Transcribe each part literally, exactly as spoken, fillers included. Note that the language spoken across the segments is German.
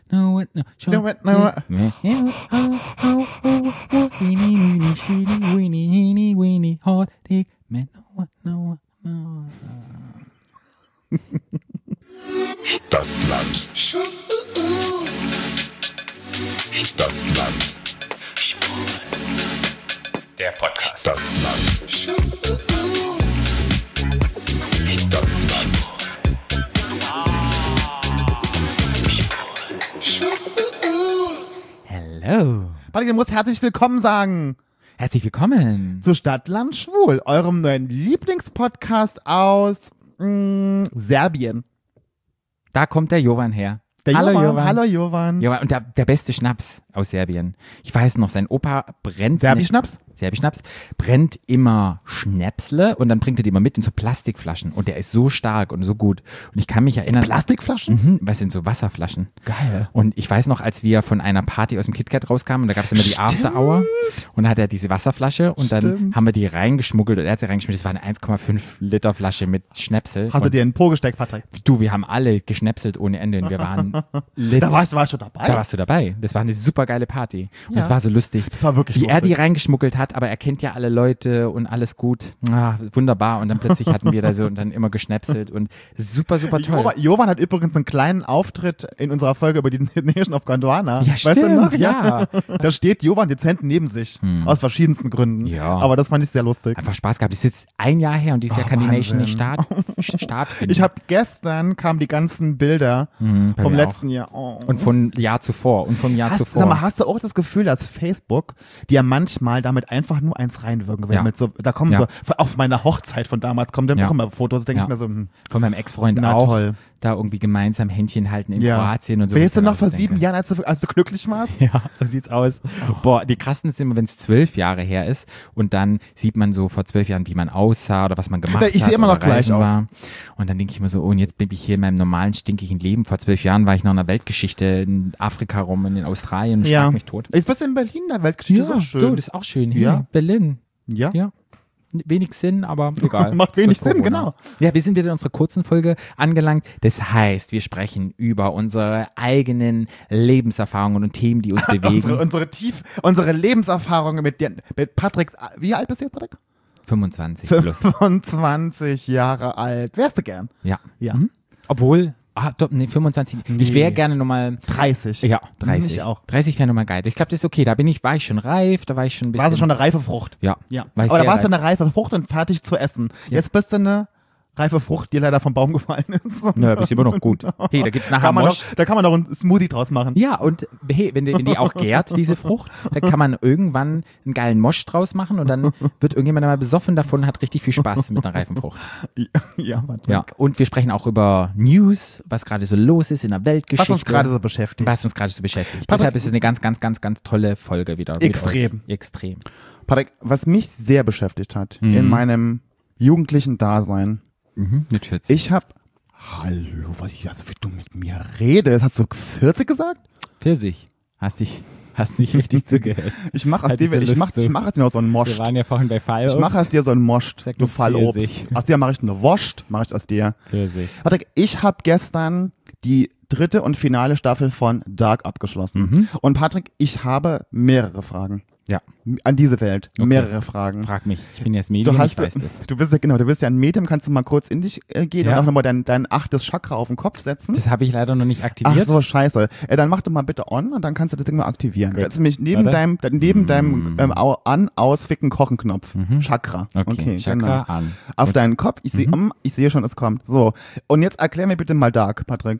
no what, no, No what, no what. Oh, oh, oh, oh, weenie, weenie, sheenie, weenie, heenie, weenie, hot dick, man, no what, no what, no what. Stadtland. Stadtland. Der Podcast. Stadtland. Stadtland. Hello. Patrick, du musst herzlich willkommen sagen Herzlich willkommen. zu Stadtland Schwul, eurem neuen Lieblingspodcast aus mh, Serbien. Da kommt der Jovan her. Der Hallo Jovan, Jovan. Hallo Jovan. Jovan, und der, der beste Schnaps aus Serbien. Ich weiß noch, sein Opa brennt... Serbischnaps? Serbischnaps, brennt immer Schnäpsle und dann bringt er die immer mit in so Plastikflaschen und der ist so stark und so gut. Und ich kann mich erinnern... Plastikflaschen? Mhm, was sind so Wasserflaschen. Geil. Und ich weiß noch, als wir von einer Party aus dem KitKat rauskamen, und da gab es immer die Stimmt. After Hour und da hat er diese Wasserflasche und dann Stimmt. haben wir die reingeschmuggelt und er hat sie reingeschmuggelt. Das war eine eins Komma fünf Liter Flasche mit Schnäpsel. Hast du und dir in den Po gesteckt, Patrick? du, wir haben alle geschnäpselt ohne Ende und wir waren lit. Da warst, warst du dabei? Da warst du dabei. Das war eine super geile Party. Und Ja. es war so lustig. Das war wirklich Wie er die lustig. reingeschmuggelt hat, aber er kennt ja alle Leute und alles gut. Ah, wunderbar. Und dann plötzlich hatten wir da so und dann immer geschnäpselt und super, super toll. Jovan, Jovan hat übrigens einen kleinen Auftritt in unserer Folge über die Nation of Gondwana. Ja, Weißt du stimmt, noch? ja. Da steht Jovan dezent neben sich. Aus verschiedensten Gründen. Ja. Aber das fand ich sehr lustig. Einfach Spaß gehabt. Das ist jetzt ein Jahr her und dieses Jahr Oh, kann die Nation Wahnsinn. nicht start, stattfinden. Ich habe gestern kamen die ganzen Bilder Mhm, bei vom mir letzten Jahr. Oh. und von Jahr zuvor und vom Jahr Hast, zuvor. sag mal, hast du auch das Gefühl, dass Facebook, die ja manchmal damit einfach nur eins reinwirken will, Ja. mit so, da kommen Ja. so, auf meiner Hochzeit von damals kommen dann Ja. auch immer Fotos, denke Ja. ich mir so, hm, Von meinem Ex-Freund Na, auch. toll. Da irgendwie gemeinsam Händchen halten in ja. Kroatien und so. Weißt du noch vor Also sieben denke. Jahren, als du, als du glücklich warst? Ja, so sieht's aus. Boah, die krassen sind immer, wenn es zwölf Jahre her ist und dann sieht man so vor zwölf Jahren, wie man aussah oder was man gemacht Ja, ich hat. sehe immer oder noch gleich reisen aus. war. Und dann denke ich immer so, oh, und jetzt bin ich hier in meinem normalen, stinkigen Leben. Vor zwölf Jahren war ich noch in der Weltgeschichte in Afrika rum, in Australien und Ja. schlag mich tot. Jetzt bist du in Berlin, der Weltgeschichte ist auch schön. du, das ist auch schön. Hier, Ja. Berlin. ja. Ja. Wenig Sinn, aber egal. Macht wenig Durch Sinn, Corona. genau. Ja, wir sind wieder in unserer kurzen Folge angelangt. Das heißt, wir sprechen über unsere eigenen Lebenserfahrungen und Themen, die uns bewegen. Unsere, unsere tief, unsere Lebenserfahrungen mit, dir, mit Patrick, wie alt bist du jetzt, Patrick? fünfundzwanzig plus. fünfundzwanzig Jahre alt. Wärst du gern? Ja. Ja. Mhm. Obwohl, ah, doch, nee, fünfundzwanzig. Nee. Ich wäre gerne nochmal, dreißig. ja, dreißig. Ich auch. dreißig wäre nochmal geil. Ich glaube, das ist okay. Da bin ich, war ich schon reif, da war ich schon ein bisschen. Warst du schon eine reife Frucht? Ja. Ja. War ich Aber da sehr warst du reif. eine reife Frucht und fertig zu essen. Jetzt bist du eine reife Frucht, die leider vom Baum gefallen ist. Nö, bist immer noch gut. Hey, da gibt's nachher Kann man Mosch. noch, da kann man noch einen Smoothie draus machen. Ja, und hey, wenn die, wenn die auch gärt, diese Frucht, dann kann man irgendwann einen geilen Mosch draus machen und dann wird irgendjemand mal besoffen davon und hat richtig viel Spaß mit einer reifen Frucht. Ja, Patrick. Ja, und wir sprechen auch über News, was gerade so los ist in der Weltgeschichte. Was uns gerade so beschäftigt. Was uns gerade so beschäftigt. Patrick- Deshalb ist es eine ganz, ganz, ganz, ganz tolle Folge wieder. mit Extrem. euch. Extrem. Patrick, was mich sehr beschäftigt hat Mhm. in meinem jugendlichen Dasein, Mhm. Mit vierzig. ich hab, hallo, was ich, also wie du mit mir redest, hast du vierzig gesagt? Pfirsich. Hast dich, hast nicht richtig zugehört. Ich mach aus Hat dir, diese ich mach, Lust so. ich mach aus dir noch so einen Wir Most. waren ja vorhin bei Fall. Ich mache aus dir so einen Most, Sag du nur Fallobst. Pfirsich. Aus dir mache ich eine Wurst, mache ich aus dir. Pfirsich. Patrick, ich habe gestern die dritte und finale Staffel von Dark abgeschlossen. Mhm. Und Patrick, ich habe mehrere Fragen Ja, an diese Welt. Okay. Mehrere Fragen. frag mich. Ich bin ja das Medium, Du, hast, ich weiß das. du bist ja genau, du bist ja ein Medium, kannst du mal kurz in dich äh, gehen Ja. und auch nochmal dein, dein achtes Chakra auf den Kopf setzen? Das habe ich leider noch nicht Ach aktiviert. so, scheiße. Äh, dann mach doch mal bitte on und dann kannst du das Ding mal aktivieren. Gut. Das ist nämlich neben Warte. deinem, neben Mm. deinem ähm, au, an, aus, ficken, kochen Knopf. Mhm. Chakra. Okay, Chakra genau. an. Auf Und- deinen Kopf. Ich sehe, Mhm. mm, ich sehe schon, es kommt. So. Und jetzt erklär mir bitte mal Dark, Patrick.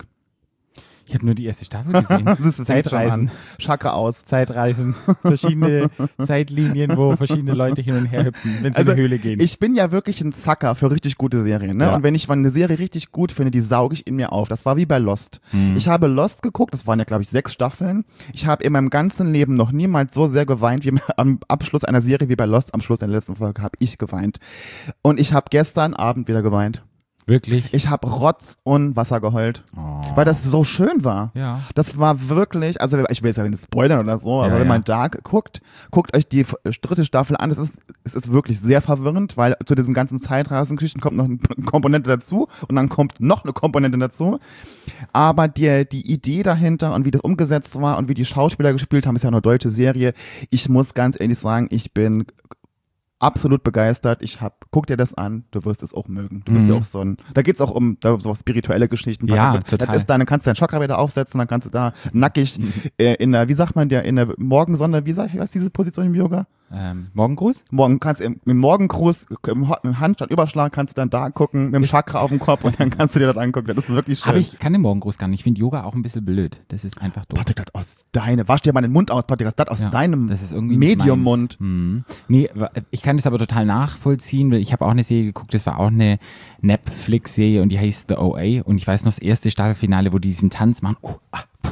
Ich habe nur die erste Staffel gesehen. Das ist das fängt schon Zeitreisen. an. Chakra aus. Zeitreisen. Verschiedene Zeitlinien, wo verschiedene Leute hin und her hüpfen, wenn sie Also, in die Höhle gehen. ich bin ja wirklich ein Zacker für richtig gute Serien. Ne? Ja. Und wenn ich mal eine Serie richtig gut finde, die sauge ich in mir auf. Das war wie bei Lost. Mhm. Ich habe Lost geguckt, das waren ja, glaube ich, sechs Staffeln. Ich habe in meinem ganzen Leben noch niemals so sehr geweint wie am Abschluss einer Serie wie bei Lost. Am Schluss der letzten Folge habe ich geweint. Und ich habe gestern Abend wieder geweint. Wirklich? Ich habe Rotz und Wasser geheult, Oh. weil das so schön war. Ja. Das war wirklich, also ich will jetzt ja nicht spoilern oder so, aber Ja, wenn ja. man da guckt, guckt euch die f- dritte Staffel an. Es ist, es ist wirklich sehr verwirrend, weil zu diesen ganzen Zeitreisengeschichten kommt noch eine Komponente dazu und dann kommt noch eine Komponente dazu. Aber die, die Idee dahinter und wie das umgesetzt war und wie die Schauspieler gespielt haben, ist ja eine deutsche Serie. Ich muss ganz ehrlich sagen, ich bin absolut begeistert. Ich hab, guck dir das an, du wirst es auch mögen. Du bist Mhm. ja auch so ein, da geht's auch um da, so spirituelle Geschichten. Ja, das total. ist da, dann kannst du deinen Chakra wieder aufsetzen, dann kannst du da nackig äh, in der, wie sagt man der, in der Morgensonne, wie sagt, was ist diese Position im Yoga? Ähm, Morgengruß? Morgen kannst du im, im Morgengruß, im, Ho- im Handstandüberschlag kannst du dann da gucken, mit dem Chakra auf dem Kopf und dann kannst du dir das angucken. Das ist wirklich schön. Aber ich kann den Morgengruß gar nicht. Ich finde Yoga auch ein bisschen blöd. Das ist einfach doof. Patrick, das aus deine, wasch dir mal den Mund aus, Patrick, das aus Ja, deinem das ist irgendwie nicht Medium-Mund. meins. Mhm. Nee, wa- ich kann das aber total nachvollziehen, weil ich habe auch eine Serie geguckt, das war auch eine Netflix-Serie und die heißt The O A und ich weiß noch das erste Staffelfinale, wo die diesen Tanz machen, oh, ah, puh,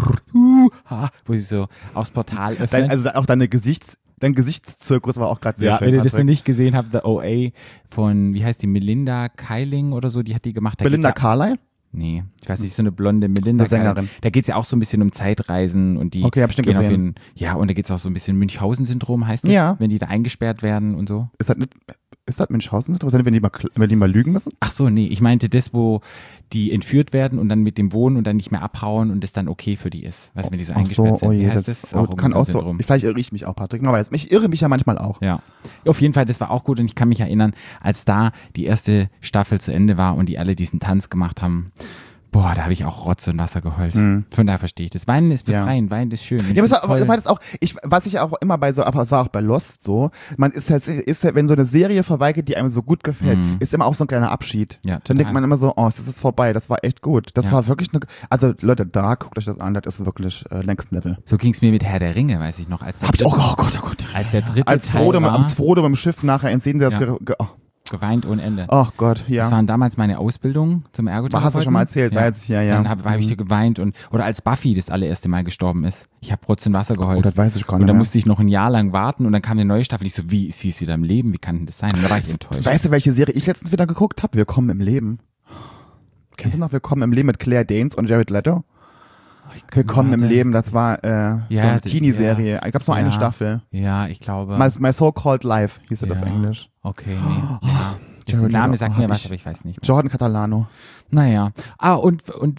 uh, ah, wo sie so aufs Portal öffnen. Dein, also auch deine Gesichts, dein Gesichtszirkus war auch gerade sehr ja, schön. wenn ihr das noch Patrick. nicht gesehen habt, The O A von, wie heißt die, Melinda Keiling oder so, die hat die gemacht. Da Belinda geht's ja, Carlyle? Nee, ich weiß nicht, so eine blonde Melinda Eine Sängerin. Keiling. Da geht's ja auch so ein bisschen um Zeitreisen und die Okay, hab ich schon gehen auf gesehen. jeden, ja, und da geht's auch so ein bisschen Münchhausen-Syndrom, heißt das, Ja. wenn die da eingesperrt werden und so. Ist das nicht, ist das Münchhausen, wenn die mal, wenn die mal lügen müssen? Ach so, nee, ich meinte das, wo die entführt werden und dann mit dem wohnen und dann nicht mehr abhauen und das dann okay für die ist. Weißt du, wenn die so Ach eingesperrt so, sind. oh Wie je, heißt das, das? Ist oh, auch kann irgend auch so ein so, Syndrom. vielleicht irre ich mich auch, Patrick, man weiß, ich irre mich ja manchmal auch. Ja, auf jeden Fall, das war auch gut und ich kann mich erinnern, als da die erste Staffel zu Ende war und die alle diesen Tanz gemacht haben, boah, da habe ich auch Rotz und Wasser geheult. Von daher verstehe ich das. Weinen ist Ja. befreiend, Weinen ist schön. Und ich Ja, aber, find's es war- toll- aber das auch, ich, was ich auch immer bei so, aber es war auch bei Lost so, man ist halt, ist halt, wenn so eine Serie vorbeigeht, die einem so gut gefällt, Mhm. ist immer auch so ein kleiner Abschied. Ja, Dann total. denkt man immer so, oh, es ist vorbei, das war echt gut. Das Ja. war wirklich eine, also Leute, da guckt euch das an, das ist wirklich äh, Next Level. So ging es mir mit Herr der Ringe, weiß ich noch. Als der Hab ich dritte- auch, oh Gott, oh Gott. Als der dritte Als Teil Frodo, war, als Frodo mit dem Schiff nachher entsehen sie das, Ja. ge, ge, oh, geweint ohne Ende. oh Gott, ja. Das waren damals meine Ausbildung zum Ergotherapeuten. Hast du schon mal erzählt, weiß ich, ja, ja. Dann habe hab ich Mhm. so geweint und oder als Buffy das allererste Mal gestorben ist. Ich habe Rotz und Wasser Oh, geheult. das weiß ich gar und nicht dann mehr. musste ich noch ein Jahr lang warten und dann kam eine neue Staffel. Ich so, wie, sie ist wieder im Leben? Wie kann denn das sein? Und da war ich enttäuscht. Weißt du, welche Serie ich letztens wieder geguckt habe? Willkommen im Leben. Kennst du noch Willkommen im Leben mit Claire Danes und Jared Leto? Willkommen im warte. Leben, das war äh, so eine die- Teenie-Serie. Ich gab's nur eine Ja. Staffel. Ja, ich glaube. My, My So-Called Life hieß es ja. auf Englisch. Okay, nee. Ja. Das Jared Name Leto, sagt oh, mir hab was, ich- aber ich weiß nicht. Jordan Catalano. Naja. Ah, und, und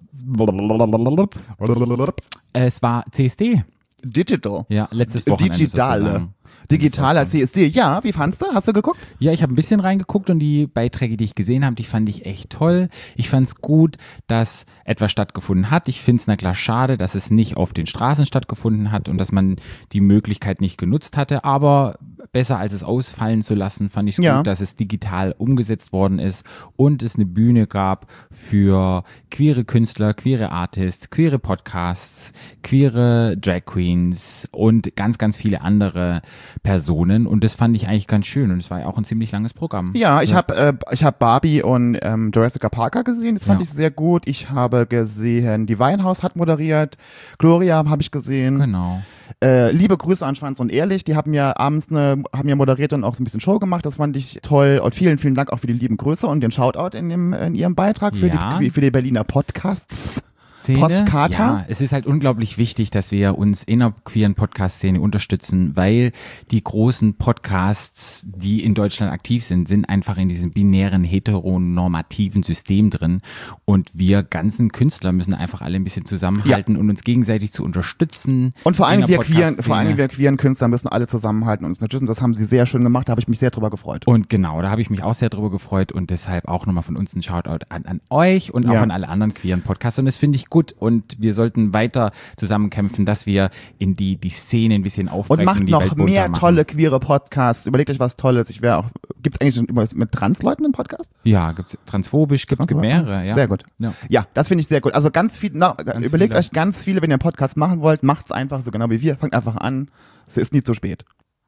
es war C S D. Digital. Ja, letztes Wochenende Digitale. sozusagen. Digitaler C S D. Ja, wie fandst du? Hast du geguckt? Ja, ich habe ein bisschen reingeguckt und die Beiträge, die ich gesehen habe, die fand ich echt toll. Ich fand es gut, dass etwas stattgefunden hat. Ich finde es na klar schade, dass es nicht auf den Straßen stattgefunden hat und dass man die Möglichkeit nicht genutzt hatte. Aber besser als es ausfallen zu lassen, fand ich es Ja. gut, dass es digital umgesetzt worden ist und es eine Bühne gab für queere Künstler, queere Artists, queere Podcasts, queere Drag Queens und ganz, ganz viele andere Personen und das fand ich eigentlich ganz schön und es war ja auch ein ziemlich langes Programm. Ja, ich habe äh, ich hab Barbie und ähm, Jurassic Parker gesehen, das fand Ja. ich sehr gut. Ich habe gesehen, die Winehouse hat moderiert, Gloria habe ich gesehen. Genau. Äh, liebe Grüße an Schwanz und Ehrlich, die haben ja abends eine, haben ja moderiert und auch so ein bisschen Show gemacht, das fand ich toll und vielen, vielen Dank auch für die lieben Grüße und den Shoutout in, dem, in ihrem Beitrag für, Ja. die, für die Berliner Podcasts. Szene. Postkarte? Ja, es ist halt unglaublich wichtig, dass wir uns in der queeren Podcast-Szene unterstützen, weil die großen Podcasts, die in Deutschland aktiv sind, sind einfach in diesem binären, heteronormativen System drin und wir ganzen Künstler müssen einfach alle ein bisschen zusammenhalten und uns gegenseitig zu unterstützen. Und vor in allem, der wir queeren, Podcast-Szene. vor allem wir queeren Künstler müssen alle zusammenhalten und uns unterstützen. Das haben sie sehr schön gemacht, da habe ich mich sehr drüber gefreut. Und genau, da habe ich mich auch sehr drüber gefreut und deshalb auch nochmal von uns ein Shoutout an, an euch und auch Ja. an alle anderen queeren Podcasts. Und das finde ich gut und wir sollten weiter zusammenkämpfen, dass wir in die, die Szene ein bisschen aufbrechen Und macht und die noch Welt bunter mehr machen. tolle queere Podcasts. Überlegt euch was Tolles. Ich wäre auch. Gibt es eigentlich schon immer mit Transleuten im Podcast? Ja, gibt's transphobisch, gibt es mehrere. Ja. Sehr gut. Ja. Ja, das finde ich sehr gut. Also ganz viel, na, überlegt viele. euch ganz viele, wenn ihr einen Podcast machen wollt, macht's einfach so genau wie wir. Fangt einfach an. Es ist nie zu spät.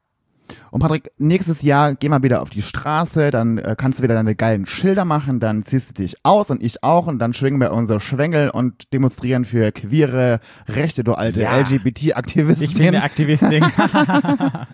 Und Patrick, nächstes Jahr geh mal wieder auf die Straße, dann äh, kannst du wieder deine geilen Schilder machen, dann ziehst du dich aus und ich auch und dann schwingen wir unsere Schwengel und demonstrieren für queere Rechte, du alte Ja. L G B T-Aktivistin. Ich bin eine Aktivistin.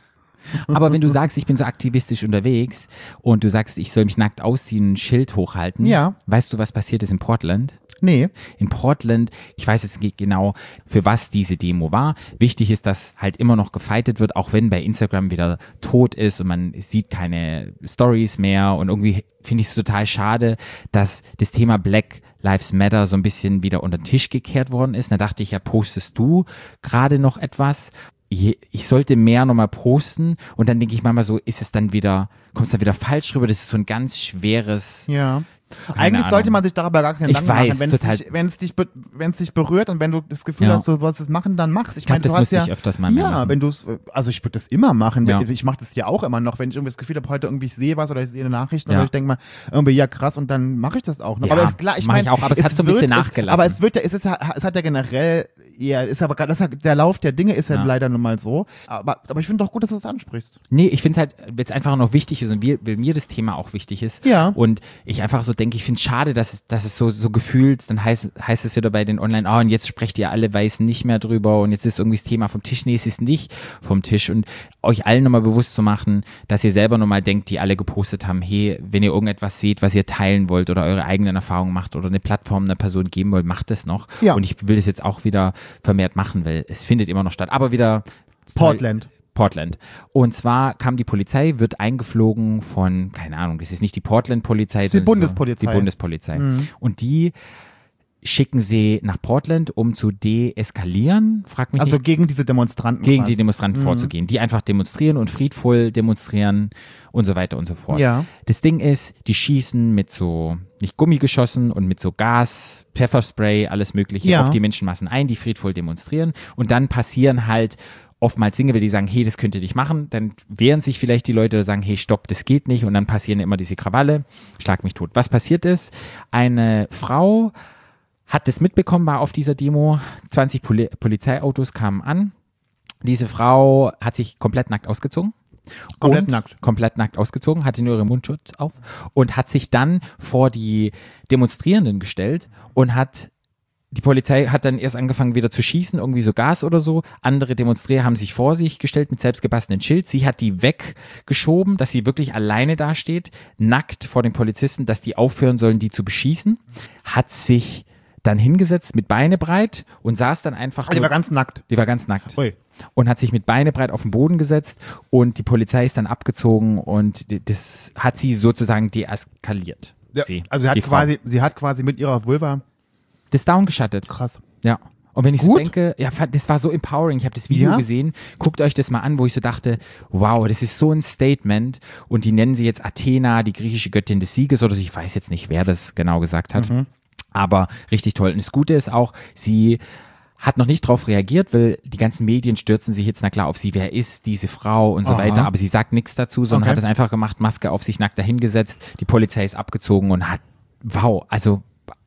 Aber wenn du sagst, ich bin so aktivistisch unterwegs und du sagst, ich soll mich nackt ausziehen, ein Schild hochhalten, Ja. weißt du, was passiert ist in Portland? Nee. In Portland, ich weiß jetzt nicht genau, für was diese Demo war. Wichtig ist, dass halt immer noch gefightet wird, auch wenn bei Instagram wieder tot ist und man sieht keine Stories mehr. Und irgendwie finde ich es total schade, dass das Thema Black Lives Matter so ein bisschen wieder unter den Tisch gekehrt worden ist. Da dachte ich, ja, postest du gerade noch etwas? Ich sollte mehr nochmal posten und dann denke ich manchmal so, ist es dann wieder, kommt es dann wieder falsch rüber? Das ist so ein ganz schweres... Ja. Keine Eigentlich Ahnung. sollte man sich darüber gar keinen Ich Gedanken machen. weiß, Wenn es total. dich, wenn es dich, be- wenn es dich berührt und wenn du das Gefühl Ja. hast, du wolltest es machen, dann mach's. Ich, Ich glaube, meine, du das hast müsste ja, ich öfters mal mehr ja, machen. wenn du es, also ich würde das immer machen. Ja. Ich mache das ja auch immer noch, wenn ich irgendwie das Gefühl habe, heute irgendwie ich sehe was oder ich sehe eine Nachricht Ja. oder ich denke mal, irgendwie ja krass und dann mache ich das auch noch. Ja, aber es, klar, ich mach ich meine, auch, aber es hat so ein bisschen wird, nachgelassen. Es, aber es wird ja, es ist ja, es hat ja generell, ja, ist aber das hat, der Lauf der Dinge ist ja, Ja. leider nun mal so. Aber, aber ich finde doch gut, dass du das ansprichst. Nee, ich finde es halt, weil es einfach noch wichtig ist und wir, weil mir das Thema auch wichtig ist. Ja. Und ich einfach so denke, ich finde es schade, dass es, dass es so, so gefühlt, dann heißt, heißt es wieder bei den Online, oh, und jetzt sprecht ihr alle Weißen nicht mehr drüber und jetzt ist irgendwie das Thema vom Tisch. Nee, es ist nicht vom Tisch. Und euch allen nochmal bewusst zu machen, dass ihr selber nochmal denkt, die alle gepostet haben, hey, wenn ihr irgendetwas seht, was ihr teilen wollt oder eure eigenen Erfahrungen macht oder eine Plattform einer Person geben wollt, macht es noch. Ja. Und ich will das jetzt auch wieder vermehrt machen, weil es findet immer noch statt. Aber wieder Portland. Portland. Und zwar kam die Polizei, wird eingeflogen von, keine Ahnung, das ist nicht die Portland-Polizei. Die sondern Bundespolizei. So, die Bundespolizei. Mhm. Und die schicken sie nach Portland, um zu deeskalieren, frag mich Also nicht, gegen diese Demonstranten. gegen quasi. die Demonstranten vorzugehen, die einfach demonstrieren und friedvoll demonstrieren und so weiter und so fort. Ja. Das Ding ist, die schießen mit so, nicht Gummigeschossen und mit so Gas, Pfefferspray, alles mögliche Ja. auf die Menschenmassen ein, die friedvoll demonstrieren und dann passieren halt oftmals Dinge, weil die sagen, hey, das könnt ihr nicht machen, dann wehren sich vielleicht die Leute oder sagen, hey, stopp, das geht nicht und dann passieren immer diese Krawalle, schlag mich tot. Was passiert ist, eine Frau hat das mitbekommen, war auf dieser Demo, zwanzig Poli- Polizeiautos kamen an, diese Frau hat sich komplett nackt ausgezogen. Komplett und nackt. Komplett nackt ausgezogen, hatte nur ihren Mundschutz auf und hat sich dann vor die Demonstrierenden gestellt und hat die Polizei hat dann erst angefangen wieder zu schießen, irgendwie so Gas oder so. Andere Demonstrierer haben sich vor sich gestellt mit selbstgebasteltem Schild. Sie hat die weggeschoben, dass sie wirklich alleine dasteht, nackt vor den Polizisten, dass die aufhören sollen, die zu beschießen. Hat sich dann hingesetzt mit Beine breit und saß dann einfach. Ah, die war ganz nackt. die war ganz nackt. Ui. Und hat sich mit Beine breit auf den Boden gesetzt und die Polizei ist dann abgezogen und das hat sie sozusagen deeskaliert. Ja, sie, also sie hat, die Frau. quasi, sie hat quasi mit ihrer Vulva, Das downgeschattet. krass. Ja. Und wenn ich so Gut. denke, ja, fand- das war so empowering. Ich habe das Video Ja. gesehen. Guckt euch das mal an, wo ich so dachte, wow, das ist so ein Statement. Und die nennen sie jetzt Athena, die griechische Göttin des Sieges oder so. Ich weiß jetzt nicht, wer das genau gesagt hat. Mhm. Aber richtig toll. Und das Gute ist auch, sie hat noch nicht drauf reagiert, weil die ganzen Medien stürzen sich jetzt na klar auf sie, wer ist diese Frau und so Aha. weiter. Aber sie sagt nichts dazu, sondern Okay. hat es einfach gemacht, Maske auf sich nackt dahingesetzt. Die Polizei ist abgezogen und hat, wow, also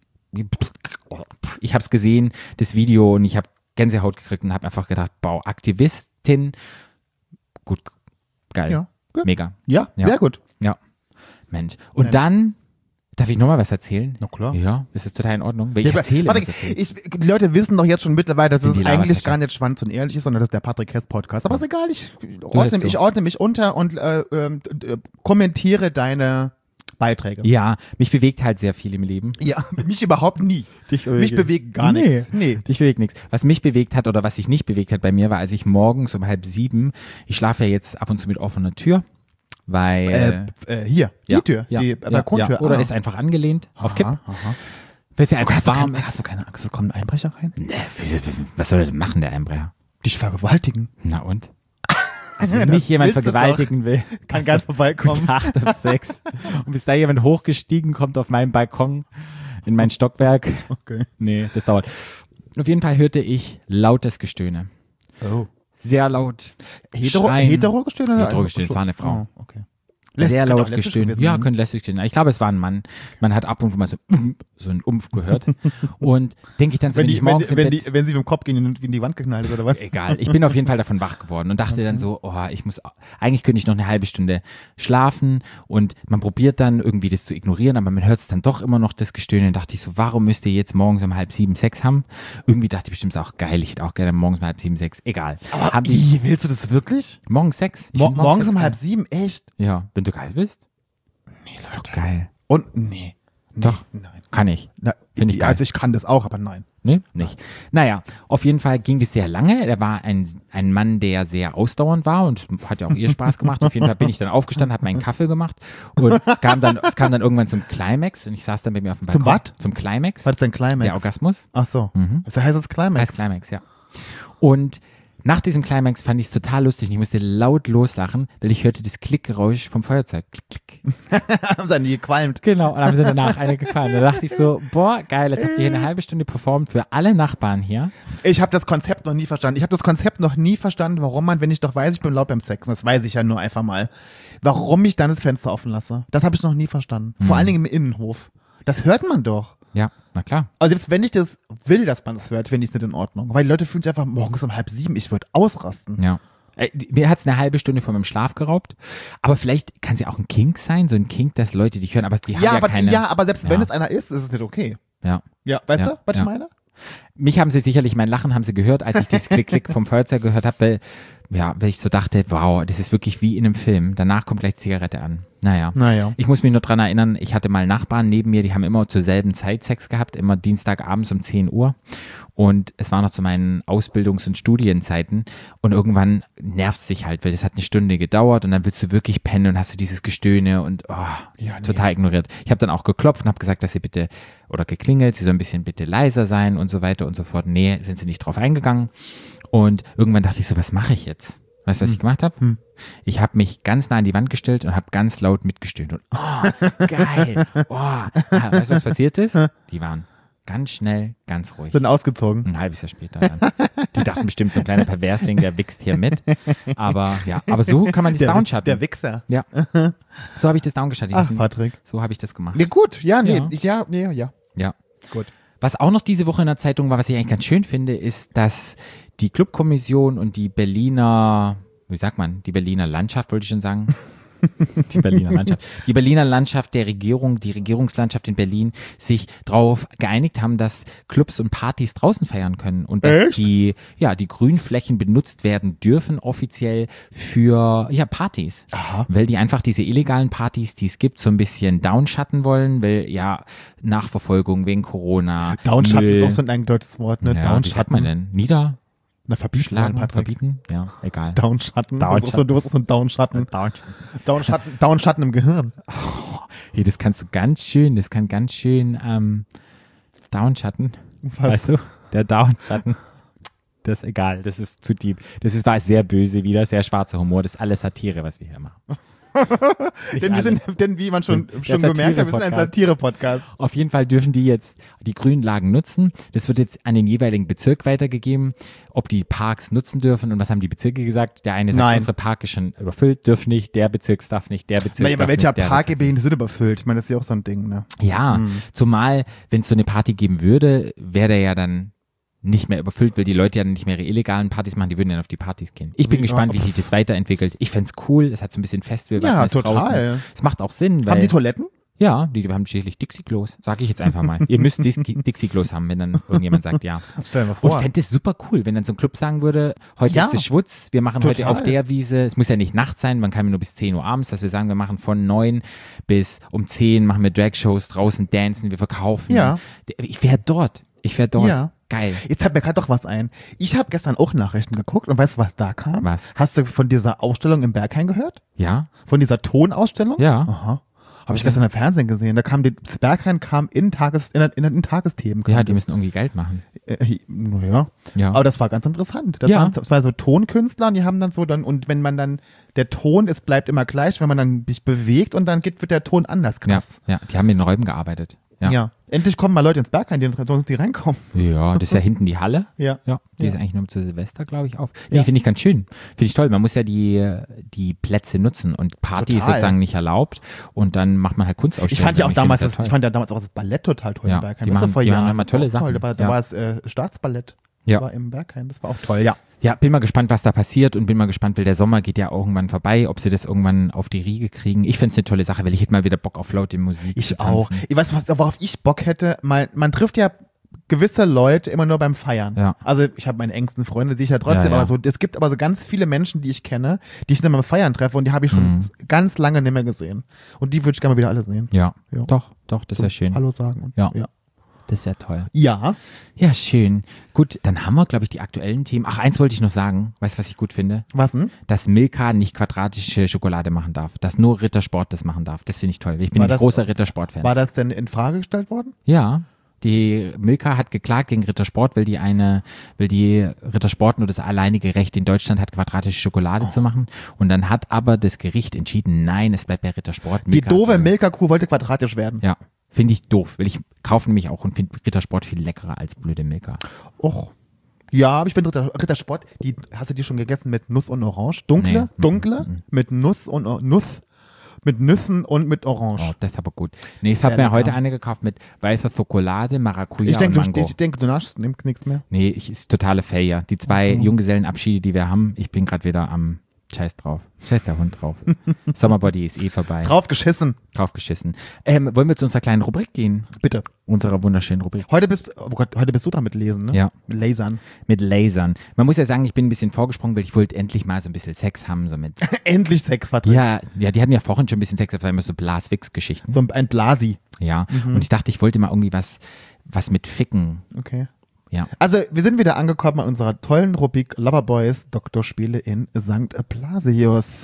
ich habe es gesehen, das Video, und ich habe Gänsehaut gekriegt und habe einfach gedacht, wow, Aktivistin, gut, geil, Ja, gut. mega, Ja, Ja. sehr gut. ja, Mensch. Und Mensch. dann, darf ich nochmal was erzählen? Na klar. Ja, das ist total in Ordnung, weil ich Ja, aber- erzähle warte, immer so viel. ich, die Leute wissen doch jetzt schon mittlerweile, dass In es die eigentlich Labertasche. gar nicht Schwanz und ehrlich ist, sondern das ist der Patrick Hess Podcast. Aber ist egal, ich hörst ordne, so. ich ordne mich unter und äh, ähm, d- d- kommentiere deine Beiträge. Ja, mich bewegt halt sehr viel im Leben. Ja, mich überhaupt nie. Dich Mich bewegt gar Nee. nichts. Nee. Dich bewegt nichts. Was mich bewegt hat oder was sich nicht bewegt hat bei mir, war, als ich morgens um halb sieben, ich schlafe ja jetzt ab und zu mit offener Tür, weil... Äh, äh, hier, die ja, Tür, ja, die ja, Balkontür. ja. Oder Ah. ist einfach angelehnt auf Kipp, Aha, aha. weil es ja einfach Hast du, warm keine, hast ist. du keine Angst, es kommt ein Einbrecher rein? Nee, wieso- Was soll er denn machen, der Einbrecher? Dich vergewaltigen. Na und? Also Ja, wenn das mich jemand willst du vergewaltigen will, Kann also, gern vorbeikommen. gute Nacht um sechs. Und bis da jemand hochgestiegen kommt auf meinen Balkon in mein Stockwerk. Okay. Nee, das dauert. Auf jeden Fall hörte ich lautes Gestöhne. Oh. Sehr laut. Hetero, Schreien. Hetero-Gestöhne? oder- Hetero-Gestöhne, es war eine Frau. Oh, okay. Lässt- sehr könnte laut auch lesbisch gestöhnt. gewesen Ja, sein. könnte lesbisch gestöhnt. Ich glaube, es war ein Mann. Man hat ab und zu mal so, so ein Umf gehört. Und denke ich dann so, Wenn, wenn, die, ich wenn, morgens die, im wenn, Bett, die, wenn sie mit dem Kopf gegen in in die Wand geknallt ist oder was? egal. Ich bin auf jeden Fall davon wach geworden und dachte dann so, oh, ich muss, eigentlich könnte ich noch eine halbe Stunde schlafen und man probiert dann irgendwie das zu ignorieren, aber man hört es dann doch immer noch, das Gestöhne. Und dachte ich so, warum müsst ihr jetzt morgens um halb sieben Sex haben? Irgendwie dachte ich bestimmt, ist auch geil, ich hätte auch gerne morgens um halb sieben Sex. Egal. Aber Haben die ih, willst du das wirklich? morgens Sex? Ich Mo find morgens Sex um halb geil. sieben? Echt? Ja, wenn du geil bist? Nee, ist doch geil. Und nee. nee Doch. Nein. Kann ich. Na, Find ich ja, geil. also ich kann das auch, aber nein. Ne? Nicht. Naja, auf jeden Fall ging das sehr lange. Er war ein, ein Mann, der sehr ausdauernd war und hat ja auch ihr Spaß gemacht. Auf jeden Fall bin ich dann aufgestanden, habe meinen Kaffee gemacht und es kam dann, es kam dann irgendwann zum Climax und ich saß dann bei mir auf dem Balkon. Zum was? Zum Climax. Was ist denn Climax? Der Orgasmus. Ach so. Mhm. Das heißt es Climax. Heißt Climax, ja. Und nach diesem Climax fand ich es total lustig. Ich musste laut loslachen, weil ich hörte das Klickgeräusch vom Feuerzeug. Klick, klick. Haben sie nie gequalmt. Genau, und haben sie danach eine gefahren. Da dachte ich so, boah, geil, jetzt habt ihr hier eine halbe Stunde performt für alle Nachbarn hier. Ich habe das Konzept noch nie verstanden. Ich habe das Konzept noch nie verstanden, warum man, wenn ich doch weiß, ich bin laut beim Sex, und das weiß ich ja nur einfach mal, warum ich dann das Fenster offen lasse. Das habe ich noch nie verstanden. Vor allen Dingen im Innenhof. Das hört man doch. Ja, na klar. Also selbst wenn ich das will, dass man das hört, finde ich es nicht in Ordnung. Weil die Leute fühlen sich einfach morgens um halb sieben, ich würde ausrasten. Ja. Äh, Mir hat es eine halbe Stunde von meinem Schlaf geraubt. Aber vielleicht kann es ja auch ein Kink sein, so ein Kink, dass Leute dich hören, aber die haben Ja, ja aber, keine. ja, aber selbst Ja. wenn es einer ist, ist es nicht okay. Ja. Ja, weißt Ja, du, was ja. ich meine? Mich haben sie sicherlich, mein Lachen haben sie gehört, als ich dieses Klick-Klick vom Feuerzeug gehört habe, weil, ja, weil ich so dachte, wow, das ist wirklich wie in einem Film. Danach kommt gleich Zigarette an. Naja. Naja. Ich muss mich nur dran erinnern, ich hatte mal Nachbarn neben mir, die haben immer zur selben Zeit Sex gehabt, immer Dienstagabends um zehn Uhr. Und es war noch zu meinen Ausbildungs- und Studienzeiten. Und irgendwann nervt es sich halt, weil das hat eine Stunde gedauert und dann willst du wirklich pennen und hast du dieses Gestöhne und oh, Ja, nee. total ignoriert. Ich habe dann auch geklopft und habe gesagt, dass sie bitte, oder geklingelt, sie soll ein bisschen bitte leiser sein und so weiter und so fort. Nee, sind sie nicht drauf eingegangen. Und irgendwann dachte ich so, was mache ich jetzt? Weißt du, was ich gemacht habe? Hm. Ich habe mich ganz nah an die Wand gestellt und habe ganz laut mitgestöhnt. Und oh, geil. Oh. Ah, weißt du, was passiert ist? Die waren ganz schnell, ganz ruhig. Sind ausgezogen. Ein halbes Jahr später dann. Die dachten bestimmt, so ein kleiner Perversling, der wächst hier mit. Aber ja, aber so kann man das Der, downschatten. der Wichser. Ja. So habe ich das downgeschattet. Ach, Patrick. So habe ich das gemacht. Ja, gut. Ja, nee. Ja. Ich, ja, nee, ja. Ja. Gut. Was auch noch diese Woche in der Zeitung war, was ich eigentlich ganz schön finde, ist, dass die Clubkommission und die Berliner, wie sagt man, die Berliner Landschaft, wollte ich schon sagen. Die Berliner Landschaft. Die Berliner Landschaft der Regierung, die Regierungslandschaft in Berlin sich darauf geeinigt haben, dass Clubs und Partys draußen feiern können und dass Echt? die, ja, die Grünflächen benutzt werden dürfen offiziell für, ja, Partys. Aha. Weil die einfach diese illegalen Partys, die es gibt, so ein bisschen downschatten wollen, weil ja, Nachverfolgung wegen Corona. Downschatten Müll. ist auch so ein deutsches Wort, ne? Ja, wie sagt man denn? Nieder? Na, verbieten, Schlagen, Patrick. verbieten? Ja, egal. Downschatten. Downschatten. Du bist auch so- Du bist auch so ein Downschatten. Downschatten. Downschatten, Downschatten im Gehirn. Hey, das kannst du ganz schön, das kann ganz schön ähm, Downschatten. Was? Weißt du? Der Downschatten. Das ist egal, das ist zu deep. Das ist, war sehr böse wieder, sehr schwarzer Humor. Das ist alles Satire, was wir hier machen. Nicht Denn wir alles. sind, denn wie man schon, Der schon gemerkt hat, wir sind ein Satire-Podcast. Satire-Podcast. Auf jeden Fall dürfen die jetzt die Grünlagen nutzen. Das wird jetzt an den jeweiligen Bezirk weitergegeben, ob die Parks nutzen dürfen. Und was haben die Bezirke gesagt? Der eine sagt, Nein. unser Park ist schon überfüllt, dürfen nicht, der Bezirk darf nicht, der Bezirk Naja, aber darf welcher nicht, der Park Bezirk die sind überfüllt? Ich meine, das ist ja auch so ein Ding, ne? Ja, Hm. zumal, wenn es so eine Party geben würde, wäre der ja dann nicht mehr überfüllt, weil die Leute ja nicht mehr ihre illegalen Partys machen, die würden dann auf die Partys gehen. Ich bin Ja, gespannt, wie pff. sich das weiterentwickelt. Ich fänd's cool, es hat so ein bisschen Festival. Ja, ist total. draußen. Es macht auch Sinn, weil... Haben die Toiletten? Ja, die, die haben schließlich Dixie-Klos, sag ich jetzt einfach mal. Ihr müsst Dis- Dixie-Klos haben, wenn dann irgendjemand sagt ja. Stell dir mal Und vor. fände es super cool, wenn dann so ein Club sagen würde, heute Ja. ist es Schwutz, wir machen heute Total. auf der Wiese, es muss ja nicht nachts sein, man kann nur bis zehn Uhr abends, dass wir sagen, wir machen von neun bis um zehn, machen wir Drag-Shows draußen, dancen, wir verkaufen. Ja. Ich wäre dort, ich wäre dort. Ja. Geil. Jetzt hat mir gerade doch was ein. Ich habe gestern auch Nachrichten geguckt und weißt du, was da kam? Was? Hast du von dieser Ausstellung im Berghain gehört? Ja? Von dieser Tonausstellung? Ja. Aha. Habe ich gestern im Fernsehen gesehen. Da kam die, das Berghain kam in, Tages, in, in, in Tagesthemen. kam Ja, die das. müssen irgendwie Geld machen. Äh, naja. Ja. Aber das war ganz interessant. Das, Ja. waren, das war so Tonkünstler und die haben dann so dann, und wenn man dann, der Ton ist, bleibt immer gleich, wenn man dann sich bewegt und dann geht, wird der Ton anders Ja, krass. ja, die haben in den Räumen gearbeitet. Ja. Ja. Endlich kommen mal Leute ins Berghain, die sonst die reinkommen. Ja, das ist ja hinten die Halle. Ja. Ja, die Ja. ist eigentlich nur zu Silvester, glaube ich, auf. Nee, Ja. finde ich ganz schön. Finde ich toll. Man muss ja die, die Plätze nutzen und Party ist Total. sozusagen nicht erlaubt und dann macht man halt Kunstausstellungen. Ich fand ja auch Ich finde damals, das das, toll. ich fand ja damals auch das Ballett total toll Ja, im Berghain. die Das war machen- vor die machen Jahren. immer tolle Das war auch toll. Sachen. Da war, da Ja. war das äh, Staatsballett. Ja. War im Berghain. Das war auch toll, ja. Ja, bin mal gespannt, was da passiert und bin mal gespannt, weil der Sommer geht ja irgendwann vorbei, ob sie das irgendwann auf die Riege kriegen. Ich finde es eine tolle Sache, weil ich hätte mal wieder Bock auf laute Musik. Ich zu tanzen. auch. Ich weiß, was, worauf ich Bock hätte. Man, man trifft ja gewisse Leute immer nur beim Feiern. Ja. Also ich habe meine engsten Freunde sicher trotzdem, Ja, ja. aber so, es gibt aber so ganz viele Menschen, die ich kenne, die ich dann beim Feiern treffe und die habe ich schon Mhm. ganz lange nicht mehr gesehen. Und die würde ich gerne mal wieder alle sehen. Ja, Ja. doch, doch, das So, wäre schön. Hallo sagen. Und, Ja. ja. Das wäre toll. Ja. Ja, schön. Gut, dann haben wir, glaube ich, die aktuellen Themen. Ach, eins wollte ich noch sagen. Weißt du, was ich gut finde? Was denn? Dass Milka nicht quadratische Schokolade machen darf. Dass nur Rittersport das machen darf. Das finde ich toll. Ich bin War ein das- großer Rittersport-Fan. War das denn in Frage gestellt worden? Ja. Die Milka hat geklagt gegen Rittersport, weil die eine, weil die Rittersport nur das alleinige Recht in Deutschland hat, quadratische Schokolade zu machen. Und dann hat aber das Gericht entschieden, nein, es bleibt bei Rittersport. Die Milka doofe soll- Milka-Kuh wollte quadratisch werden. Ja, finde ich doof, weil ich kaufe nämlich auch und finde Rittersport viel leckerer als blöde Milka. Och. Ja, aber ich finde Ritter, Rittersport, die, hast du die schon gegessen mit Nuss und Orange? Dunkle? Nee. Dunkle? Mm, mm, mm. Mit Nuss und O- Nuss, mit Nüssen und mit Orange. Oh, das ist aber gut. Nee, ich Sehr habe mir lecker. heute eine gekauft mit weißer Schokolade, Maracuja ich denke, und du, Mango. ich denke, du naschst nichts mehr. Nee, ich ist totale Failure. Die zwei Mhm. Junggesellenabschiede, die wir haben, ich bin gerade wieder am Scheiß drauf. Scheiß der Hund drauf. Summerbody ist eh vorbei. Drauf geschissen. Drauf geschissen. Ähm, wollen wir zu unserer kleinen Rubrik gehen? Bitte. Unserer wunderschönen Rubrik. Heute bist, oh Gott, heute bist du dran mit Lesen, ne? Ja. Mit Lasern. Mit Lasern. Man muss ja sagen, ich bin ein bisschen vorgesprungen, weil ich wollte endlich mal so ein bisschen Sex haben. So mit. Endlich Sex vertreten. Ja, ja, die hatten ja vorhin schon ein bisschen Sex, das war immer so Blaswix-Geschichten. So ein Blasi. Ja. Mhm. Und ich dachte, ich wollte mal irgendwie was, was mit Ficken. Okay. Ja. Also, wir sind wieder angekommen an unserer tollen Rubrik Loverboys Doktorspiele in Sankt Blasius.